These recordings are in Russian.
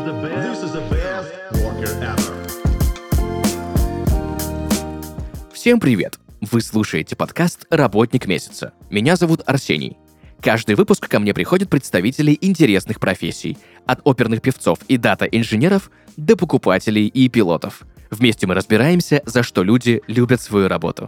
the best worker ever. Всем привет! Вы слушаете подкаст «Работник месяца». Меня зовут Арсений. Каждый выпуск ко мне приходят представители интересных профессий, от оперных певцов и дата-инженеров до покупателей и пилотов. Вместе мы разбираемся, за что люди любят свою работу.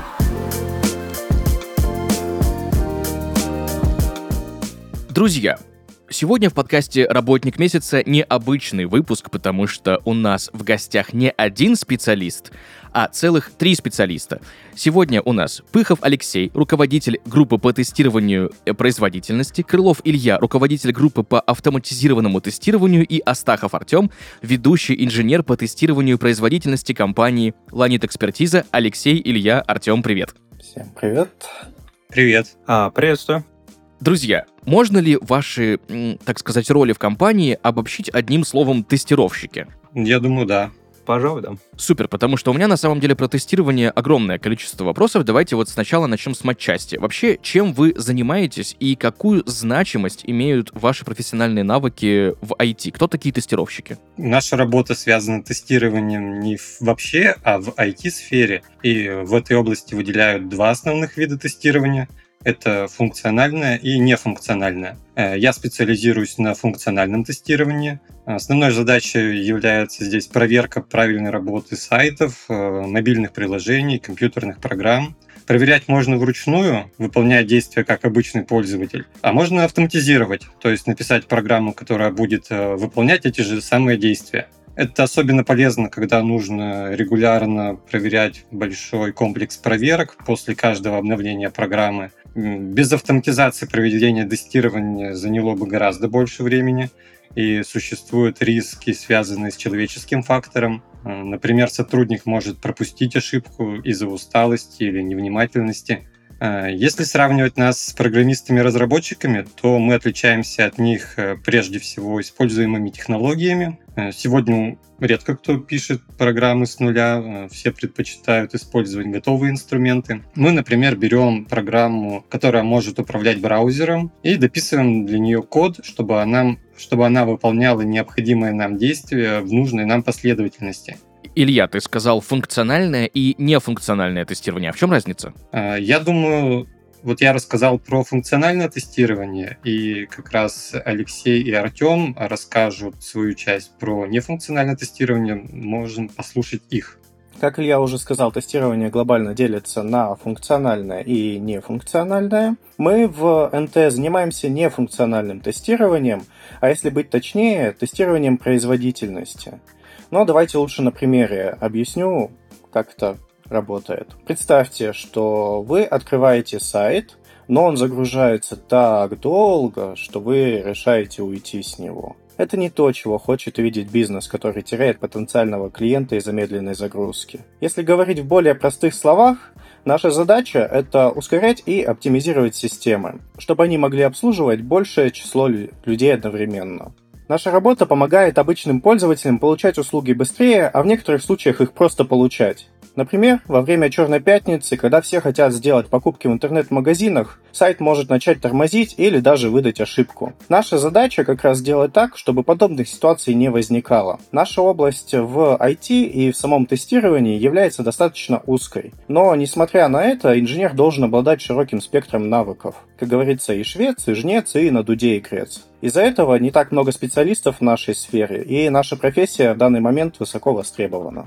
Друзья, сегодня в подкасте «Работник месяца» необычный выпуск, потому что у нас в гостях не один специалист, а целых 3 специалиста. Сегодня у нас Пыхов Алексей, руководитель группы по тестированию производительности, Крылов Илья, руководитель группы по автоматизированному тестированию, и Астахов Артем, ведущий инженер по тестированию производительности компании Lanit Expertise. Алексей, Илья, Артем, привет. Всем привет. Привет. Приветствую. Друзья, можно ли ваши, так сказать, роли в компании обобщить одним словом «тестировщики»? Я думаю, да. Пожалуй, да. Супер, потому что у меня на самом деле про тестирование огромное количество вопросов. Давайте вот сначала начнем с матчасти. Вообще, чем вы занимаетесь и какую значимость имеют ваши профессиональные навыки в IT? Кто такие тестировщики? Наша работа связана с тестированием не вообще, а в IT-сфере. И в этой области выделяют 2 основных вида тестирования. Это функциональное и нефункциональное. Я специализируюсь на функциональном тестировании. Основной задачей является здесь проверка правильной работы сайтов, мобильных приложений, компьютерных программ. Проверять можно вручную, выполняя действия как обычный пользователь, а можно автоматизировать, то есть написать программу, которая будет выполнять эти же самые действия. Это особенно полезно, когда нужно регулярно проверять большой комплекс проверок после каждого обновления программы. Без автоматизации проведения тестирования заняло бы гораздо больше времени, и существуют риски, связанные с человеческим фактором. Например, сотрудник может пропустить ошибку из-за усталости или невнимательности. Если сравнивать нас с программистами-разработчиками, то мы отличаемся от них прежде всего используемыми технологиями. Сегодня редко кто пишет программы с нуля, все предпочитают использовать готовые инструменты. Мы, например, берем программу, которая может управлять браузером, и дописываем для нее код, чтобы она выполняла необходимые нам действия в нужной нам последовательности. Илья, ты сказал функциональное и нефункциональное тестирование. А в чем разница? Я думаю, вот я рассказал про функциональное тестирование, и как раз Алексей и Артем расскажут свою часть про нефункциональное тестирование. Можем послушать их. Как Илья уже сказал, тестирование глобально делится на функциональное и нефункциональное. Мы в НТ занимаемся нефункциональным тестированием, а если быть точнее, тестированием производительности. Но давайте лучше на примере объясню, как это работает. Представьте, что вы открываете сайт, но он загружается так долго, что вы решаете уйти с него. Это не то, чего хочет видеть бизнес, который теряет потенциального клиента из-за медленной загрузки. Если говорить в более простых словах, наша задача – это ускорять и оптимизировать системы, чтобы они могли обслуживать большее число людей одновременно. Наша работа помогает обычным пользователям получать услуги быстрее, а в некоторых случаях их просто получать. Например, во время Черной пятницы, когда все хотят сделать покупки в интернет-магазинах, сайт может начать тормозить или даже выдать ошибку. Наша задача как раз сделать так, чтобы подобных ситуаций не возникало. Наша область в IT и в самом тестировании является достаточно узкой. Но, несмотря на это, инженер должен обладать широким спектром навыков. Как говорится, и швец, и жнец, и на дуде игрец. Из-за этого не так много специалистов в нашей сфере, и наша профессия в данный момент высоко востребована.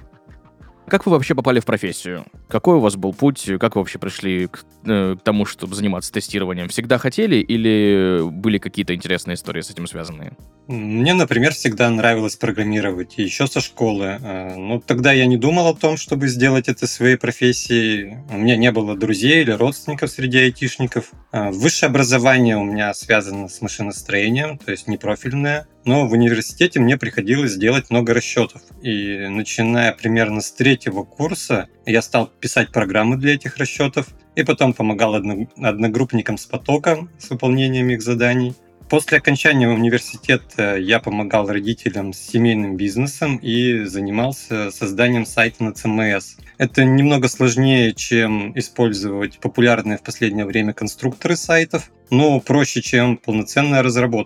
Как вы вообще попали в профессию? Какой у вас был путь? Как вы вообще пришли к тому, чтобы заниматься тестированием? Всегда хотели или были какие-то интересные истории с этим связанные? Мне, например, всегда нравилось программировать, и еще со школы. Но тогда я не думал о том, чтобы сделать это своей профессией. У меня не было друзей или родственников среди айтишников. Высшее образование у меня связано с машиностроением, то есть непрофильное. Но в университете мне приходилось делать много расчетов. И начиная примерно с 3-го курса я стал писать программы для этих расчетов, и потом помогал одногруппникам с потока, с выполнением их заданий. После окончания университета я помогал родителям с семейным бизнесом и занимался созданием сайта на CMS. Это немного сложнее, чем использовать популярные в последнее время конструкторы сайтов, но проще, чем полноценная разработка.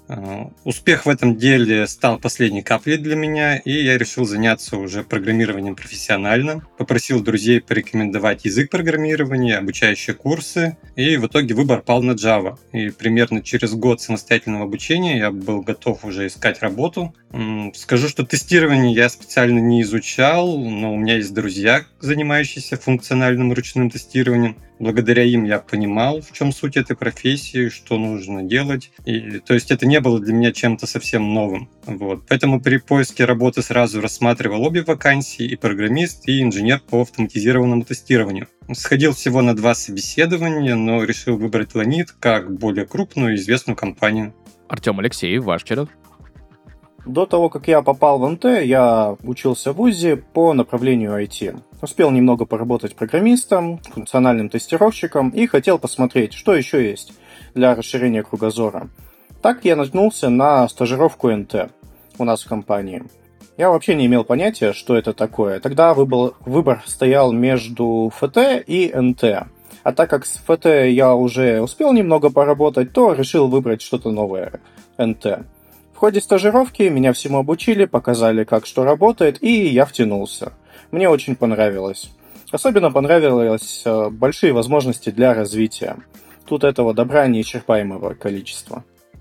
Успех в этом деле стал последней каплей для меня, и я решил заняться уже программированием профессионально. Попросил друзей порекомендовать язык программирования, обучающие курсы, и в итоге выбор пал на Java. И примерно через год самостоятельного обучения я был готов уже искать работу. Скажу, что тестирование я специально не изучал, но у меня есть друзья, занимающиеся функциональным ручным тестированием. Благодаря им я понимал, в чем суть этой профессии, что нужно делать. И, то есть это не было для меня чем-то совсем новым. Вот. Поэтому при поиске работы сразу рассматривал обе вакансии, и программист, и инженер по автоматизированному тестированию. Сходил всего на 2 собеседования, но решил выбрать Lanit как более крупную и известную компанию. Артем, Алексей, ваш черед. До того, как я попал в НТ, я учился в ВУЗе по направлению IT. Успел немного поработать программистом, функциональным тестировщиком и хотел посмотреть, что еще есть для расширения кругозора. Так я наткнулся на стажировку НТ у нас в компании. Я вообще не имел понятия, что это такое. Тогда выбор стоял между ФТ и НТ. А так как с ФТ я уже успел немного поработать, то решил выбрать что-то новое – НТ. В ходе стажировки меня всему обучили, показали, как что работает, и я втянулся. Мне очень понравилось. Особенно понравилось большие возможности для развития. Тут этого добра неисчерпаемого количества.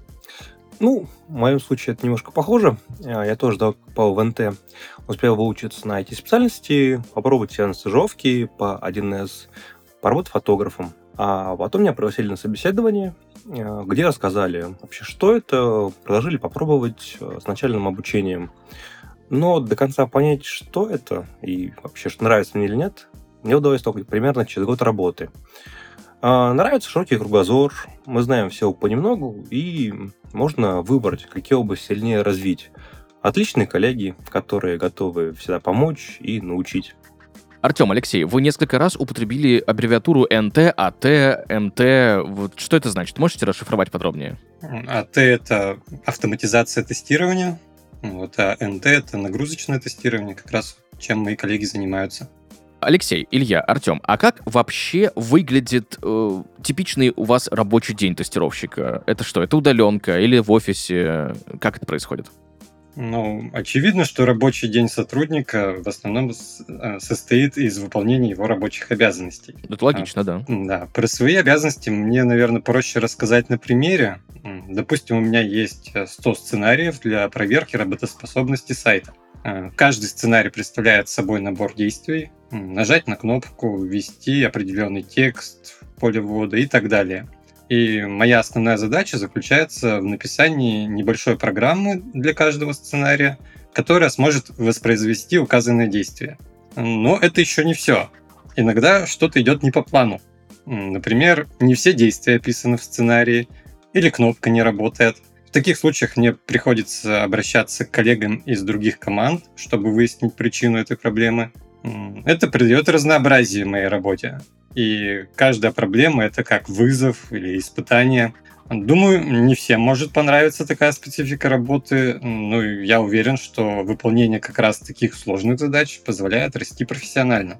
В моем случае это немножко похоже. Я тоже попал в НТ, успел выучиться на IT-специальности, попробовать себя на стажировке по 1С, поработать фотографом. А потом меня пригласили на собеседование, где рассказали вообще, что это, предложили попробовать с начальным обучением. Но до конца понять, что это и вообще, что нравится мне или нет, мне удалось только примерно через год работы. Нравится широкий кругозор, мы знаем всего понемногу, и можно выбрать, какие области сильнее развить. Отличные коллеги, которые готовы всегда помочь и научить. Артем, Алексей, вы несколько раз употребили аббревиатуру НТ, АТ, МТ. Вот что это значит? Можете расшифровать подробнее? АТ — это автоматизация тестирования, а НТ — это нагрузочное тестирование, как раз чем мои коллеги занимаются. Алексей, Илья, Артем, а как вообще выглядит типичный у вас рабочий день тестировщика? Это что, это удаленка или в офисе? Как это происходит? Очевидно, что рабочий день сотрудника в основном состоит из выполнения его рабочих обязанностей. Это логично, да. Да, про свои обязанности мне, наверное, проще рассказать на примере. Допустим, у меня есть 100 сценариев для проверки работоспособности сайта. Каждый сценарий представляет собой набор действий. Нажать на кнопку, ввести определенный текст в поле ввода и так далее. И моя основная задача заключается в написании небольшой программы для каждого сценария, которая сможет воспроизвести указанное действие. Но это еще не все. Иногда что-то идет не по плану. Например, не все действия описаны в сценарии, или кнопка не работает. В таких случаях мне приходится обращаться к коллегам из других команд, чтобы выяснить причину этой проблемы. Это придает разнообразие моей работе. И каждая проблема — это как вызов или испытание. Думаю, не всем может понравиться такая специфика работы, но я уверен, что выполнение как раз таких сложных задач позволяет расти профессионально.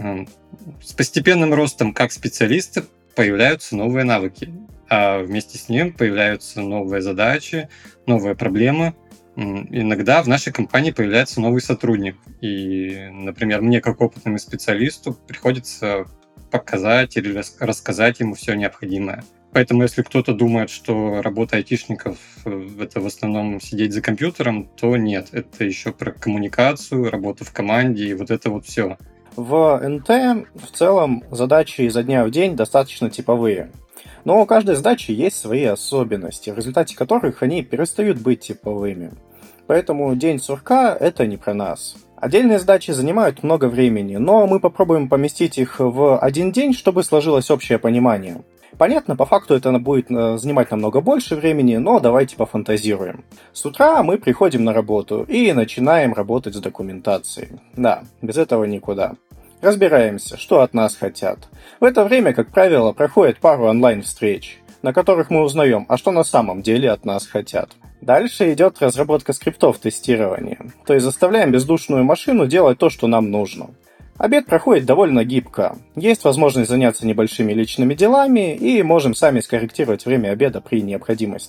С постепенным ростом как специалиста появляются новые навыки, а вместе с ним появляются новые задачи, новые проблемы. Иногда в нашей компании появляется новый сотрудник, и, например, мне как опытному специалисту приходится показать или рассказать ему все необходимое. Поэтому, если кто-то думает, что работа айтишников — это в основном сидеть за компьютером, то нет. Это еще про коммуникацию, работу в команде и вот это вот все. В НТ в целом задачи изо дня в день достаточно типовые. Но у каждой задачи есть свои особенности, в результате которых они перестают быть типовыми. Поэтому день сурка — это не про нас. Отдельные задачи занимают много времени, но мы попробуем поместить их в один день, чтобы сложилось общее понимание. Понятно, по факту это будет занимать намного больше времени, но давайте пофантазируем. С утра мы приходим на работу и начинаем работать с документацией. Да, без этого никуда. Разбираемся, что от нас хотят. В это время, как правило, проходит пару онлайн-встреч, на которых мы узнаем, а что на самом деле от нас хотят. Дальше идет разработка скриптов тестирования, то есть заставляем бездушную машину делать то, что нам нужно. Обед проходит довольно гибко, есть возможность заняться небольшими личными делами и можем сами скорректировать время обеда при необходимости.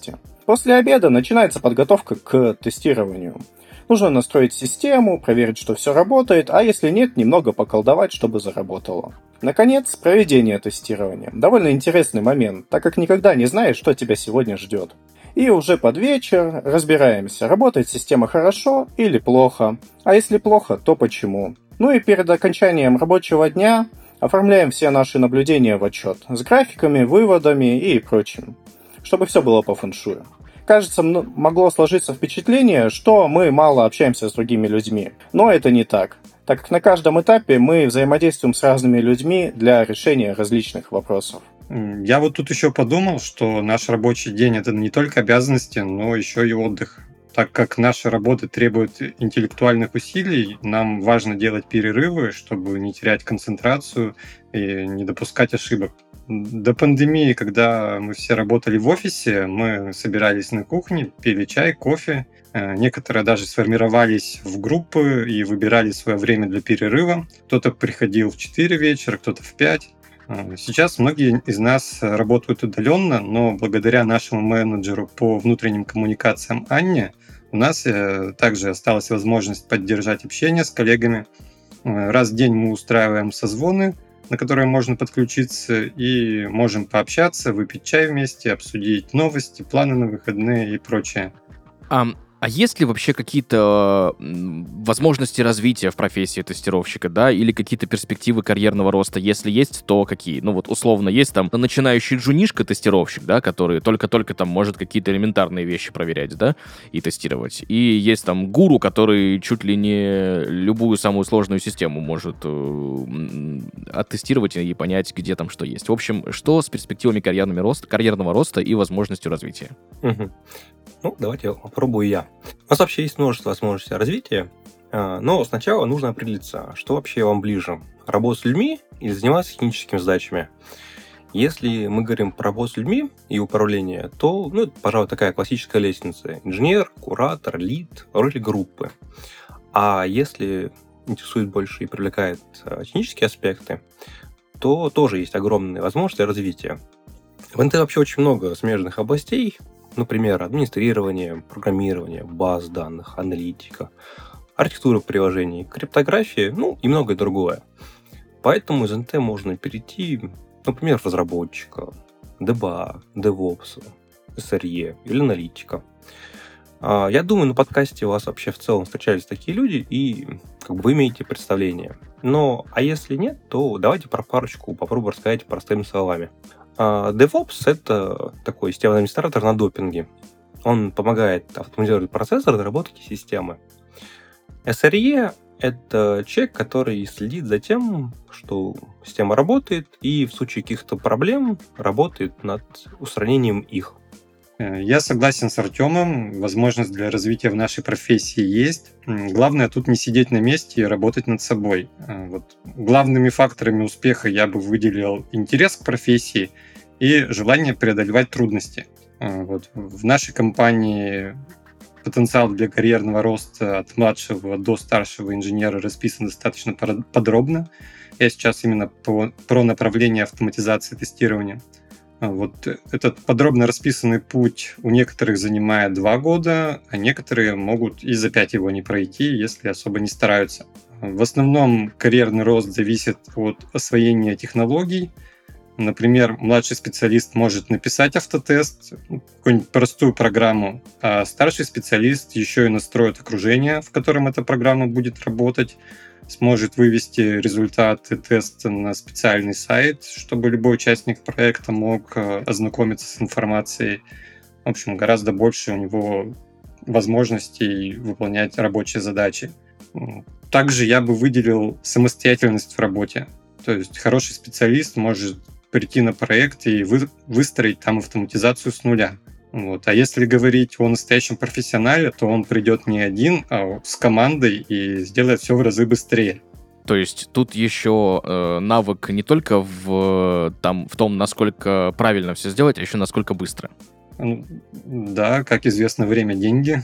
После обеда начинается подготовка к тестированию. Нужно настроить систему, проверить, что все работает, а если нет, немного поколдовать, чтобы заработало. Наконец, проведение тестирования. Довольно интересный момент, так как никогда не знаешь, что тебя сегодня ждет. И уже под вечер разбираемся, работает система хорошо или плохо, а если плохо, то почему. Ну и перед окончанием рабочего дня оформляем все наши наблюдения в отчет с графиками, выводами и прочим, чтобы все было по фэншую. Кажется, могло сложиться впечатление, что мы мало общаемся с другими людьми, но это не так, так как на каждом этапе мы взаимодействуем с разными людьми для решения различных вопросов. Я вот тут еще подумал, что наш рабочий день — это не только обязанности, но еще и отдых. Так как наша работа требует интеллектуальных усилий, нам важно делать перерывы, чтобы не терять концентрацию и не допускать ошибок. До пандемии, когда мы все работали в офисе, мы собирались на кухне, пили чай, кофе. Некоторые даже сформировались в группы и выбирали свое время для перерыва. Кто-то приходил в 4 вечера, кто-то в 5. Сейчас многие из нас работают удаленно, но благодаря нашему менеджеру по внутренним коммуникациям Анне у нас также осталась возможность поддержать общение с коллегами. Раз в день мы устраиваем созвоны, на которые можно подключиться, и можем пообщаться, выпить чай вместе, обсудить новости, планы на выходные и прочее. А есть ли вообще какие-то возможности развития в профессии тестировщика, да, или какие-то перспективы карьерного роста? Если есть, то какие? Ну вот условно есть там начинающий джунишка-тестировщик, да, который только-только там может какие-то элементарные вещи проверять, да, и тестировать. И есть там гуру, который чуть ли не любую самую сложную систему может оттестировать и понять, где там что есть. В общем, что с перспективами карьерного роста и возможностью развития? Ну, давайте попробую я. У нас вообще есть множество возможностей развития, но сначала нужно определиться, что вообще вам ближе. Работа с людьми или заниматься техническими задачами. Если мы говорим про работу с людьми и управление, то, это, пожалуй, такая классическая лестница. Инженер, куратор, лид, роль группы. А если интересует больше и привлекает технические аспекты, то тоже есть огромные возможности развития. В НТ вообще очень много смежных областей. Например, администрирование, программирование, баз данных, аналитика, архитектура приложений, криптография, и многое другое. Поэтому из НТ можно перейти, например, в разработчика, DBA, DevOps, SRE или аналитика. Я думаю, на подкасте у вас вообще в целом встречались такие люди, и вы имеете представление. А если нет, то давайте про парочку попробую рассказать простыми словами. DevOps — это такой системный администратор на допинге. Он помогает автоматизировать процесс разработки системы. SRE — это человек, который следит за тем, что система работает, и в случае каких-то проблем работает над устранением их. Я согласен с Артемом. Возможность для развития в нашей профессии есть. Главное тут не сидеть на месте и работать над собой. Главными факторами успеха я бы выделил интерес к профессии и желание преодолевать трудности. В нашей компании потенциал для карьерного роста от младшего до старшего инженера расписан достаточно подробно. Я сейчас именно про направление автоматизации тестирования. Этот подробно расписанный путь у некоторых занимает 2 года, а некоторые могут и за 5 его не пройти, если особо не стараются. В основном карьерный рост зависит от освоения технологий. Например, младший специалист может написать автотест, какую-нибудь простую программу, а старший специалист еще и настроит окружение, в котором эта программа будет работать, сможет вывести результаты теста на специальный сайт, чтобы любой участник проекта мог ознакомиться с информацией. В общем, гораздо больше у него возможностей выполнять рабочие задачи. Также я бы выделил самостоятельность в работе. То есть хороший специалист может прийти на проект и выстроить там автоматизацию с нуля. А если говорить о настоящем профессионале, то он придет не один, а с командой и сделает все в разы быстрее. То есть тут еще навык не только в том, насколько правильно все сделать, а еще насколько быстро. Да, как известно, время — деньги.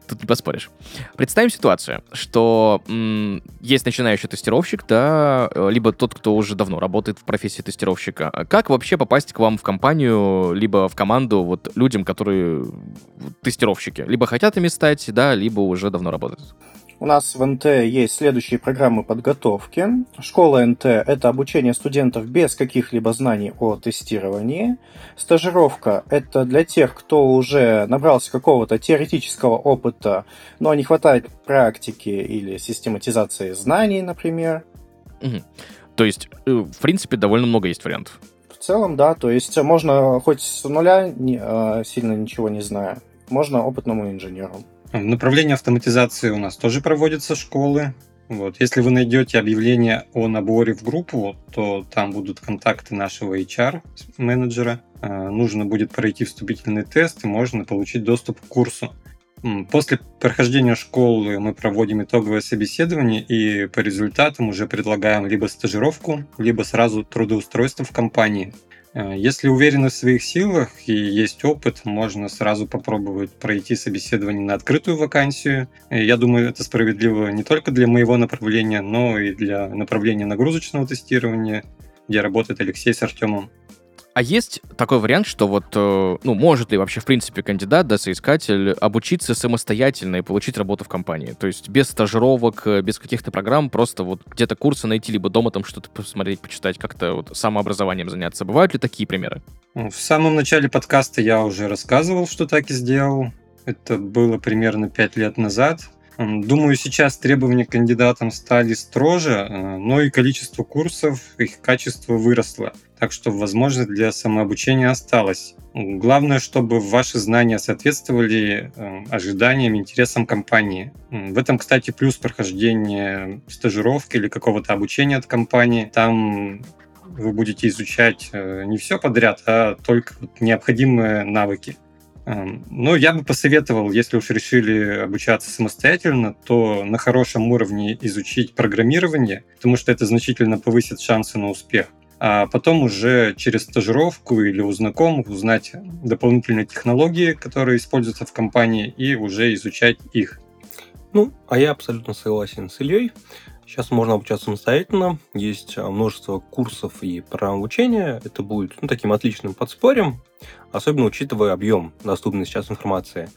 Тут не поспоришь. Представим ситуацию, что есть начинающий тестировщик, да, либо тот, кто уже давно работает в профессии тестировщика. Как вообще попасть к вам в компанию, либо в команду вот людям, которые тестировщики? Либо хотят ими стать, да, либо уже давно работают? У нас в НТ есть следующие программы подготовки. Школа НТ – это обучение студентов без каких-либо знаний о тестировании. Стажировка – это для тех, кто уже набрался какого-то теоретического опыта, но не хватает практики или систематизации знаний, например. Угу. То есть, в принципе, довольно много есть вариантов. В целом, да. То есть можно хоть с нуля, сильно ничего не зная, можно опытному инженеру. В направлении автоматизации у нас тоже проводятся школы. Вот. Если вы найдете объявление о наборе в группу, то там будут контакты нашего HR-менеджера. Нужно будет пройти вступительный тест, и можно получить доступ к курсу. После прохождения школы мы проводим итоговое собеседование, и по результатам уже предлагаем либо стажировку, либо сразу трудоустройство в компании. Если уверены в своих силах и есть опыт, можно сразу попробовать пройти собеседование на открытую вакансию. Я думаю, это справедливо не только для моего направления, но и для направления нагрузочного тестирования, где работает Алексей с Артемом. А есть такой вариант, что вот, может ли вообще, в принципе, кандидат, да, соискатель, обучиться самостоятельно и получить работу в компании? То есть без стажировок, без каких-то программ, просто вот где-то курсы найти, либо дома там что-то посмотреть, почитать, как-то вот самообразованием заняться. Бывают ли такие примеры? В самом начале подкаста я уже рассказывал, что так и сделал. Это было примерно 5 лет назад. Думаю, сейчас требования к кандидатам стали строже, но и количество курсов, их качество выросло. Так что возможность для самообучения осталась. Главное, чтобы ваши знания соответствовали ожиданиям, интересам компании. В этом, кстати, плюс прохождения стажировки или какого-то обучения от компании. Там вы будете изучать не все подряд, а только необходимые навыки. Но я бы посоветовал, если уж решили обучаться самостоятельно, то на хорошем уровне изучить программирование, потому что это значительно повысит шансы на успех. А потом уже через стажировку или у знакомых узнать дополнительные технологии, которые используются в компании, и уже изучать их. А я абсолютно согласен с Ильей. Сейчас можно обучаться самостоятельно. Есть множество курсов и программ обучения. Это будет таким отличным подспорьем, особенно учитывая объем доступной сейчас информации.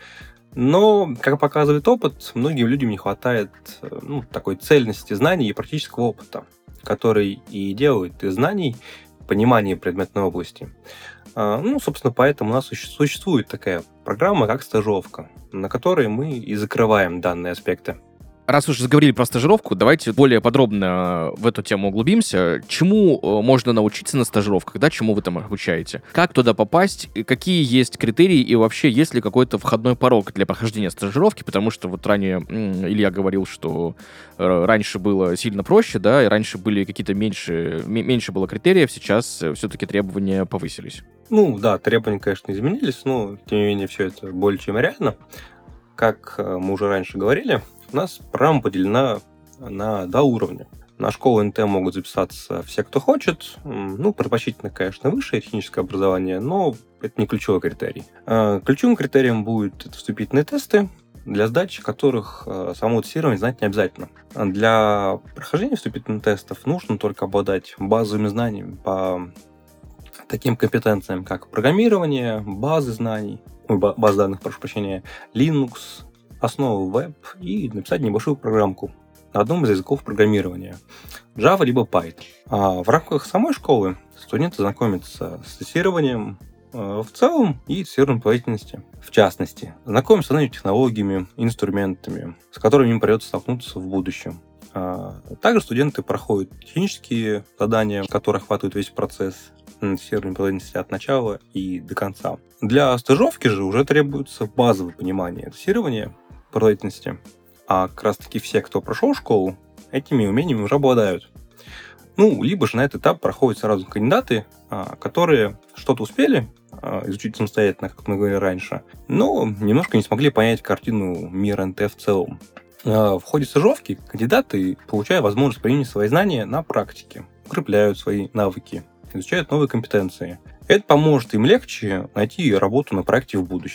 Но, как показывает опыт, многим людям не хватает такой цельности знаний и практического опыта, который и делает из знаний понимание предметной области. Собственно, поэтому у нас существует такая программа, как стажировка, на которой мы и закрываем данные аспекты. Раз уж заговорили про стажировку, давайте более подробно в эту тему углубимся. Чему можно научиться на стажировках, да, чему вы там обучаете? Как туда попасть? Какие есть критерии и вообще есть ли какой-то входной порог для прохождения стажировки? Потому что вот ранее Илья говорил, что раньше было сильно проще, да, и раньше были какие-то меньше было критериев, сейчас все-таки требования повысились. Да, требования, конечно, изменились, но, тем не менее, все это более чем реально. Как мы уже раньше говорили, у нас программа поделена на 2 уровня. На школу НТ могут записаться все, кто хочет. Предпочтительно, конечно, высшее техническое образование, но это не ключевой критерий. Ключевым критерием будут вступительные тесты, для сдачи которых само тестирование знать не обязательно. Для прохождения вступительных тестов нужно только обладать базовыми знаниями по таким компетенциям, как программирование, базы знаний, баз данных, прошу прощения, Linux, основы веб и написать небольшую программку на одном из языков программирования Java либо Python. А в рамках самой школы студенты знакомятся с тестированием в целом и тестированием производительности. В частности, знакомятся с новыми технологиями, инструментами, с которыми им придется столкнуться в будущем. Также студенты проходят технические задания, которые охватывают весь процесс тестирования производительности от начала и до конца. Для стажировки же уже требуется базовое понимание тестирования производительности, а как раз таки все, кто прошел школу, этими умениями уже обладают. Либо же на этот этап проходят сразу кандидаты, которые что-то успели изучить самостоятельно, как мы говорили раньше, но немножко не смогли понять картину мира НТ в целом. В ходе стажировки кандидаты получают возможность применить свои знания на практике, укрепляют свои навыки, изучают новые компетенции. Это поможет им легче найти работу на проекте в будущем.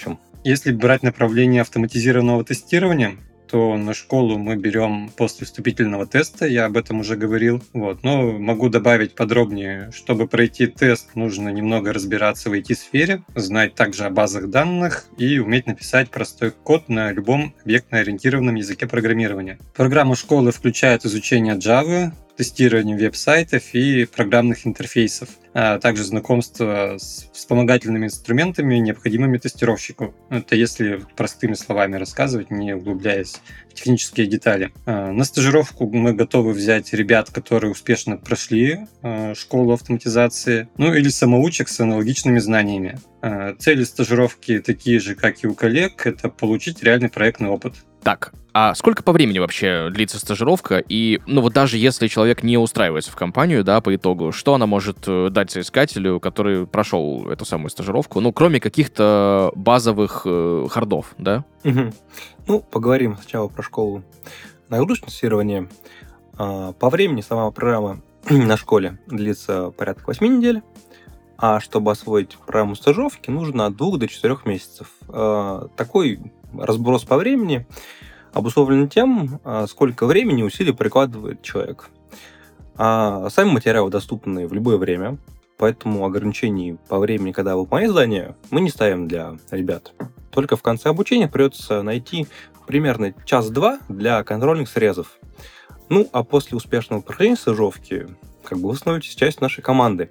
Если брать направление автоматизированного тестирования, то на школу мы берем после вступительного теста, я об этом уже говорил. Но могу добавить подробнее. Чтобы пройти тест, нужно немного разбираться в IT-сфере, знать также о базах данных и уметь написать простой код на любом объектно-ориентированном языке программирования. Программа школы включает изучение Java, тестирование веб-сайтов и программных интерфейсов, а также знакомство с вспомогательными инструментами, необходимыми тестировщику. Это если простыми словами рассказывать, не углубляясь в технические детали. На стажировку мы готовы взять ребят, которые успешно прошли школу автоматизации, или самоучек с аналогичными знаниями. Цели стажировки такие же, как и у коллег, это получить реальный проектный опыт. Так, а сколько по времени вообще длится стажировка? И, даже если человек не устраивается в компанию, да, по итогу, что она может дать соискателю, который прошел эту самую стажировку, кроме каких-то базовых хардов, да? Поговорим сначала про школу нагрузочного тестирования. По времени сама программа на школе длится порядка 8 недель, а чтобы освоить программу стажировки, нужно от 2 до 4 месяцев. Такой разброс по времени обусловлен тем, сколько времени и усилий прикладывает человек. Сами материалы доступны в любое время, поэтому ограничений по времени, когда выполняют задание, мы не ставим для ребят. Только в конце обучения придется найти примерно час-два для контрольных срезов. А после успешного прохождения стажировки вы становитесь частью нашей команды.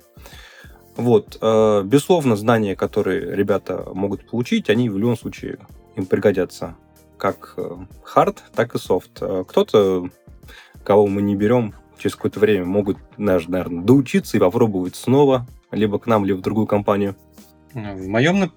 Безусловно, знания, которые ребята могут получить, они в любом случае им пригодятся. Как хард, так и софт. Кто-то, кого мы не берем, через какое-то время могут, наверное, доучиться и попробовать снова, либо к нам, либо в другую компанию. В моем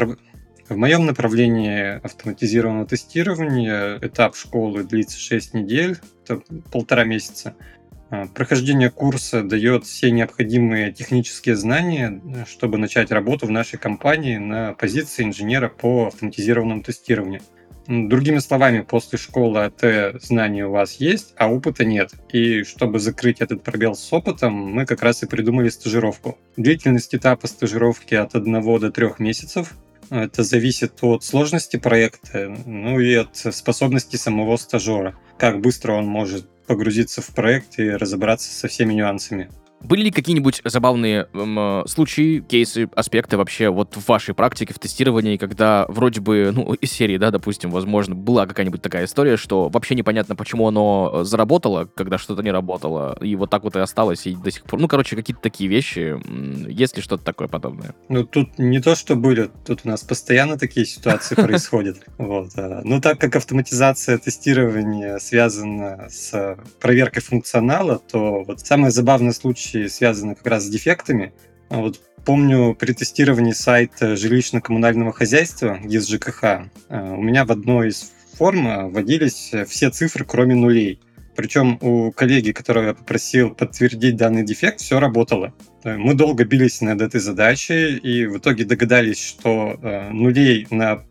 направлении автоматизированного тестирования этап школы длится 6 недель, это 1,5 месяца. Прохождение курса дает все необходимые технические знания, чтобы начать работу в нашей компании на позиции инженера по автоматизированному тестированию. Другими словами, после школы АТ знания у вас есть, а опыта нет. И чтобы закрыть этот пробел с опытом, мы как раз и придумали стажировку. Длительность этапа стажировки от 1 до 3 месяцев. Это зависит от сложности проекта, и от способности самого стажера. Как быстро он может погрузиться в проект и разобраться со всеми нюансами. Были ли какие-нибудь забавные случаи, кейсы, аспекты вообще в вашей практике в тестировании, когда вроде бы, из серии, да, допустим, возможно, была какая-нибудь такая история, что вообще непонятно, почему оно заработало, когда что-то не работало, и так и осталось, и до сих пор. Какие-то такие вещи. Есть ли что-то такое подобное? Тут не то, что были, тут у нас постоянно такие ситуации происходят. Так как автоматизация тестирования связана с проверкой функционала, то самый забавный случай связаны как раз с дефектами. Помню, при тестировании сайта жилищно-коммунального хозяйства ГИС ЖКХ у меня в одной из форм вводились все цифры, кроме нулей. Причем у коллеги, которого я попросил подтвердить данный дефект, все работало. Мы долго бились над этой задачей и в итоге догадались, что нулей на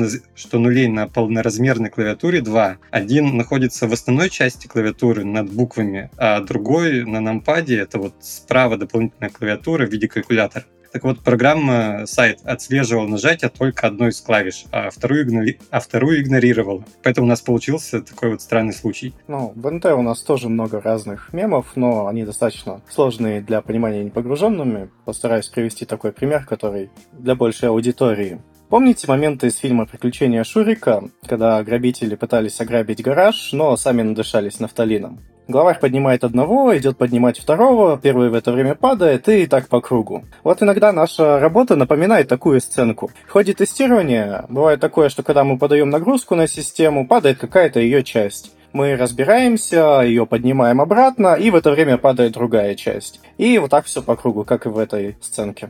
полноразмерной клавиатуре 2. Один находится в основной части клавиатуры над буквами, а другой на нампаде, это справа дополнительная клавиатура в виде калькулятора. Так программа, сайт отслеживал нажатие только одной из клавиш, а вторую игнорировала. Поэтому у нас получился такой странный случай. В НТ у нас тоже много разных мемов, но они достаточно сложные для понимания непогруженными. Постараюсь привести такой пример, который для большей аудитории. Помните моменты из фильма «Приключения Шурика», когда грабители пытались ограбить гараж, но сами надышались нафталином? Главарь поднимает одного, идет поднимать второго, первый в это время падает, и так по кругу. Иногда наша работа напоминает такую сценку. В ходе тестирования бывает такое, что когда мы подаем нагрузку на систему, падает какая-то ее часть. Мы разбираемся, ее поднимаем обратно, и в это время падает другая часть. И так все по кругу, как и в этой сценке.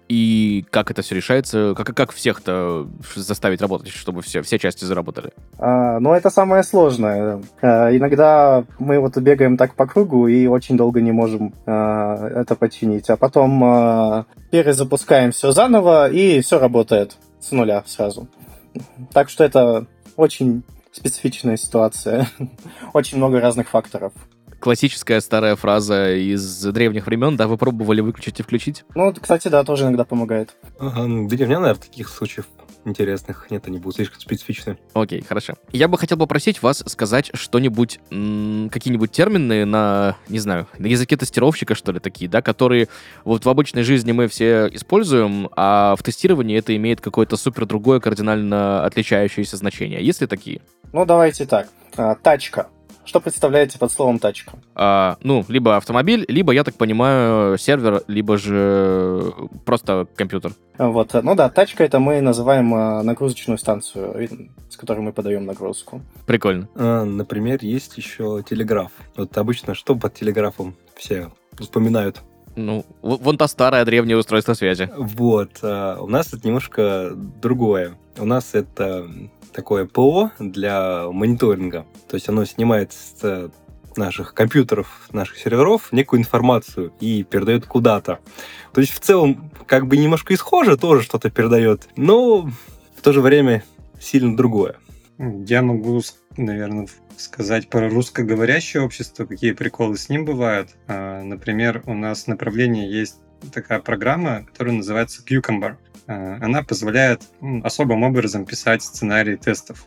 И как это все решается? Как всех-то заставить работать, чтобы все части заработали? Это самое сложное. Иногда мы бегаем так по кругу и очень долго не можем это починить. А потом перезапускаем все заново, и все работает с нуля сразу. Так что это очень специфичная ситуация. Очень много разных факторов. Классическая старая фраза из древних времен, да, вы пробовали выключить и включить? Кстати, да, тоже иногда помогает. Для меня, наверное, таких случаев интересных. Нет, они будут слишком специфичны. Окей, хорошо. Я бы хотел попросить вас сказать что-нибудь, какие-нибудь термины на, не знаю, на языке тестировщика, что ли, такие, да, которые вот в обычной жизни мы все используем, а в тестировании это имеет какое-то супер другое, кардинально отличающееся значение. Есть ли такие? Ну, давайте так. Тачка. Что представляете под словом тачка? Либо автомобиль, либо, я так понимаю, сервер, либо же просто компьютер. Вот, ну да, тачка — это мы называем нагрузочную станцию, с которой мы подаем нагрузку. Прикольно. Например, есть еще телеграф. Вот обычно что под телеграфом все вспоминают? Ну, вон та старое древнее устройство связи. Вот. У нас это немножко другое. У нас это такое ПО для мониторинга. То есть оно снимает с наших компьютеров, наших серверов некую информацию и передает куда-то. То есть в целом как бы немножко и схоже, тоже что-то передает, но в то же время сильно другое. Я могу, наверное, сказать про русскоговорящее общество, какие приколы с ним бывают. Например, у нас в направлении есть такая программа, которая называется Cucumber. Она позволяет особым образом писать сценарии тестов.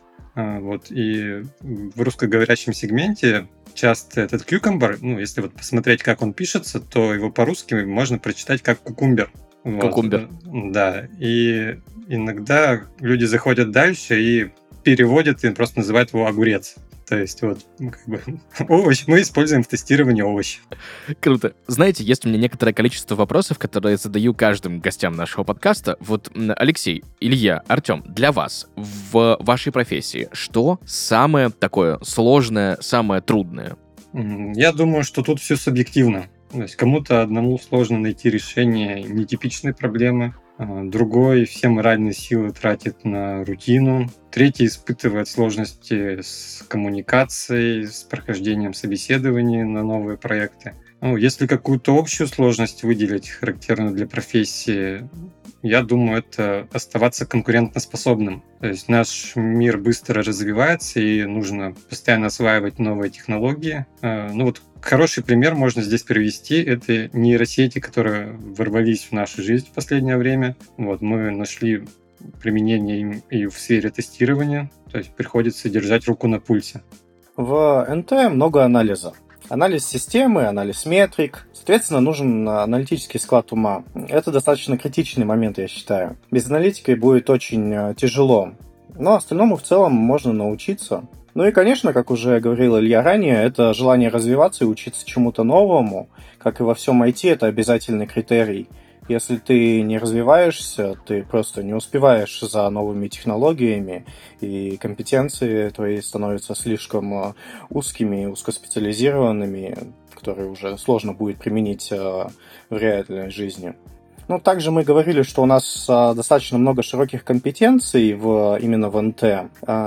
И в русскоговорящем сегменте часто этот Cucumber, если вот посмотреть, как он пишется, то его по-русски можно прочитать как кукумбер. Кукумбер. Да, и иногда люди заходят дальше и переводят и просто называют его огурец. То есть овощ мы используем в тестировании овощей. Круто. Знаете, есть у меня некоторое количество вопросов, которые я задаю каждым гостям нашего подкаста. Вот, Алексей, Илья, Артем, для вас в вашей профессии что самое такое сложное, самое трудное? Я думаю, что тут все субъективно. То есть кому-то одному сложно найти решение нетипичной проблемы, другой все моральные силы тратит на рутину, третий испытывает сложности с коммуникацией, с прохождением собеседований на новые проекты. Если какую-то общую сложность выделить, характерную для профессии, я думаю, это оставаться конкурентоспособным. То есть наш мир быстро развивается, и нужно постоянно осваивать новые технологии. Хороший пример можно здесь привести. Это нейросети, которые ворвались в нашу жизнь в последнее время. Мы нашли применение им и в сфере тестирования. То есть приходится держать руку на пульсе. В НТ много анализа. Анализ системы, анализ метрик. Соответственно, нужен аналитический склад ума. Это достаточно критичный момент, я считаю. Без аналитики будет очень тяжело. Но остальному в целом можно научиться. Ну и, конечно, как уже говорил Илья ранее, это желание развиваться и учиться чему-то новому. Как и во всем IT, это обязательный критерий. Если ты не развиваешься, ты просто не успеваешь за новыми технологиями, и компетенции твои становятся слишком узкими, узкоспециализированными, которые уже сложно будет применить в реальной жизни. Также мы говорили, что у нас достаточно много широких компетенций именно в НТ,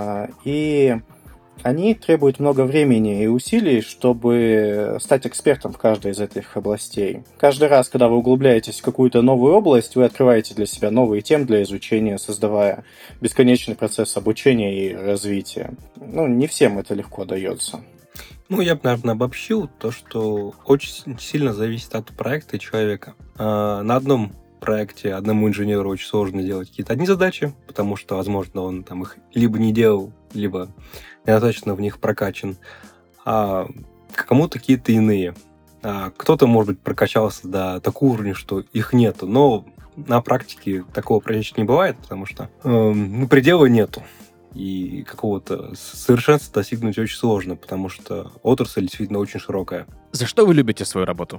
и они требуют много времени и усилий, чтобы стать экспертом в каждой из этих областей. Каждый раз, когда вы углубляетесь в какую-то новую область, вы открываете для себя новые темы для изучения, создавая бесконечный процесс обучения и развития. Не всем это легко дается. Я бы, наверное, обобщил то, что очень сильно зависит от проекта и человека. На одном проекте одному инженеру очень сложно делать какие-то одни задачи, потому что, возможно, он там их либо не делал, либо недостаточно в них прокачан, а кому-то какие-то иные. Кто-то, может быть, прокачался до такого уровня, что их нету, но на практике такого практически не бывает, потому что предела нету. И какого-то совершенства достигнуть очень сложно, потому что отрасль действительно очень широкая. За что вы любите свою работу?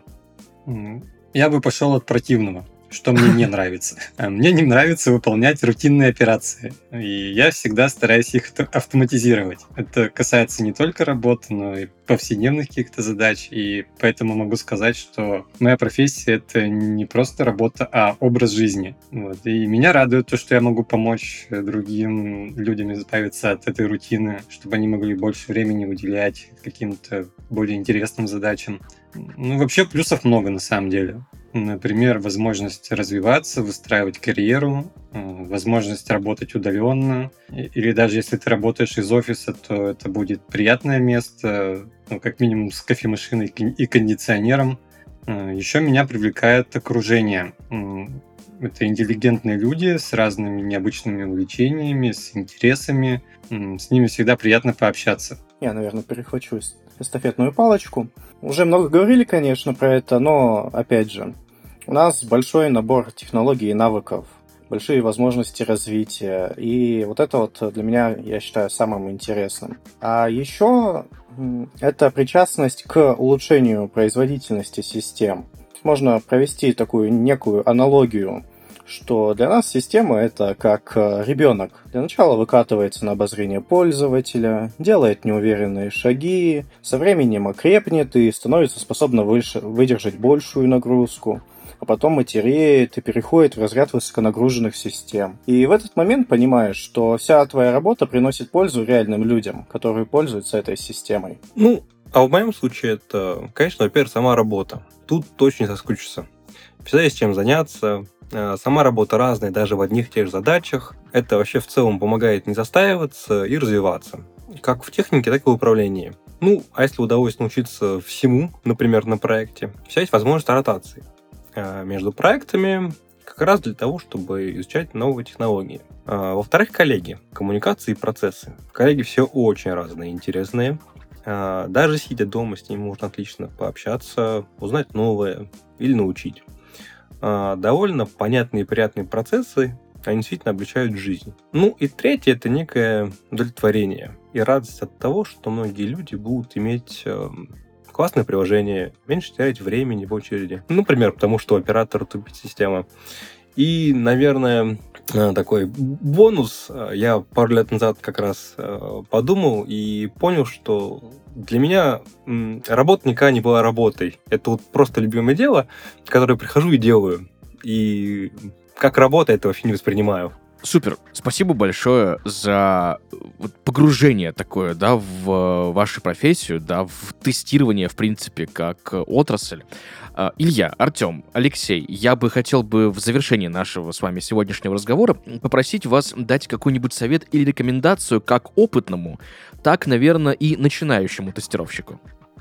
Я бы пошел от противного. Что мне не нравится. Мне не нравится выполнять рутинные операции. И я всегда стараюсь их автоматизировать. Это касается не только работы, но и повседневных каких-то задач. И поэтому могу сказать, что моя профессия — это не просто работа, а образ жизни. И меня радует то, что я могу помочь другим людям избавиться от этой рутины, чтобы они могли больше времени уделять каким-то более интересным задачам. Вообще плюсов много на самом деле. Например, возможность развиваться, выстраивать карьеру, возможность работать удаленно. Или даже если ты работаешь из офиса, то это будет приятное место, как минимум с кофемашиной и кондиционером. Еще меня привлекает окружение. Это интеллигентные люди с разными необычными увлечениями, с интересами. С ними всегда приятно пообщаться. Я, наверное, перехвачу эстафетную палочку. Уже много говорили, конечно, про это, но, опять же, у нас большой набор технологий и навыков, большие возможности развития, и вот это вот для меня, я считаю, самым интересным. А еще это причастность к улучшению производительности систем. Можно провести такую некую аналогию, что для нас система — это как ребенок. Для начала выкатывается на обозрение пользователя, делает неуверенные шаги, со временем окрепнет и становится способна выдержать большую нагрузку, а потом матереет и переходит в разряд высоконагруженных систем. И в этот момент понимаешь, что вся твоя работа приносит пользу реальным людям, которые пользуются этой системой. А в моем случае это, конечно, во-первых, сама работа. Тут точно не соскучишься. Всегда есть чем заняться. Сама работа разная, даже в одних и тех же задачах. Это вообще в целом помогает не застаиваться и развиваться. Как в технике, так и в управлении. А если удалось научиться всему, например, на проекте, вся есть возможность ротации между проектами, как раз для того, чтобы изучать новые технологии. Во-вторых, коллеги, коммуникации и процессы. Коллеги все очень разные, интересные. Даже сидя дома, с ними можно отлично пообщаться, узнать новое или научить. Довольно понятные и приятные процессы, они действительно облегчают жизнь. И третье – это некое удовлетворение и радость от того, что многие люди будут иметь классное приложение, меньше терять времени в очереди. Например, потому что оператор тупит система. И, наверное, такой бонус. Я пару лет назад как раз подумал и понял, что для меня работа никогда не была работой. Это вот просто любимое дело, которое я прихожу и делаю. И как работа, это вообще не воспринимаю. Супер. Спасибо большое за погружение такое, да, в вашу профессию, да, в тестирование, в принципе, как отрасль. Илья, Артем, Алексей, я бы хотел в завершении нашего с вами сегодняшнего разговора попросить вас дать какой-нибудь совет или рекомендацию как опытному, так, наверное, и начинающему тестировщику.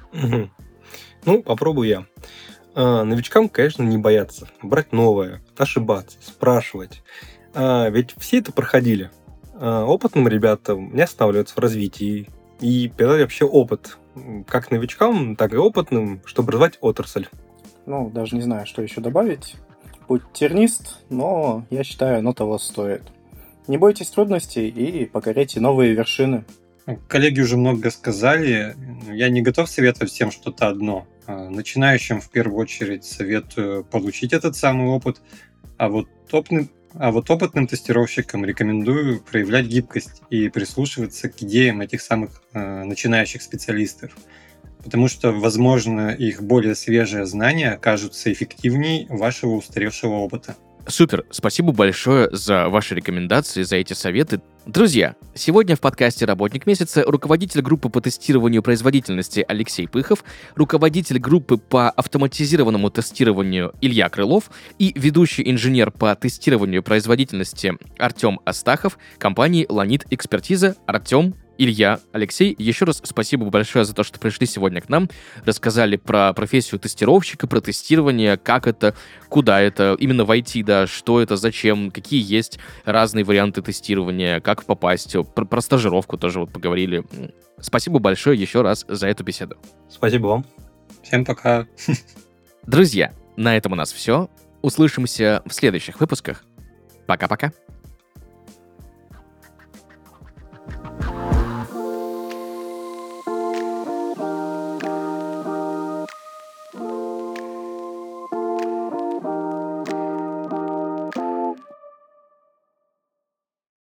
Попробую я. Новичкам, конечно, не бояться. Брать новое, ошибаться, спрашивать. Ведь все это проходили. Опытным ребятам не останавливаться в развитии и передать вообще опыт как новичкам, так и опытным, чтобы развивать отрасль. Даже не знаю, что еще добавить. Путь тернист, но я считаю, оно того стоит. Не бойтесь трудностей и покоряйте новые вершины. Коллеги уже много сказали. Я не готов советовать всем что-то одно. Начинающим в первую очередь советую получить этот самый опыт, а вот опытным тестировщикам рекомендую проявлять гибкость и прислушиваться к идеям этих самых начинающих специалистов. Потому что, возможно, их более свежие знания окажутся эффективнее вашего устаревшего опыта. Супер, спасибо большое за ваши рекомендации, за эти советы. Друзья, сегодня в подкасте «Работник месяца» руководитель группы по тестированию производительности Алексей Пыхов, руководитель группы по автоматизированному тестированию Илья Крылов и ведущий инженер по тестированию производительности Артем Астахов компании «Ланит Экспертиза». Артем, Илья, Алексей, еще раз спасибо большое за то, что пришли сегодня к нам, рассказали про профессию тестировщика, про тестирование, как это, куда это, именно в IT, да, что это, зачем, какие есть разные варианты тестирования, как попасть, про стажировку тоже поговорили. Спасибо большое еще раз за эту беседу. Спасибо вам. Всем пока. Друзья, на этом у нас все. Услышимся в следующих выпусках. Пока-пока.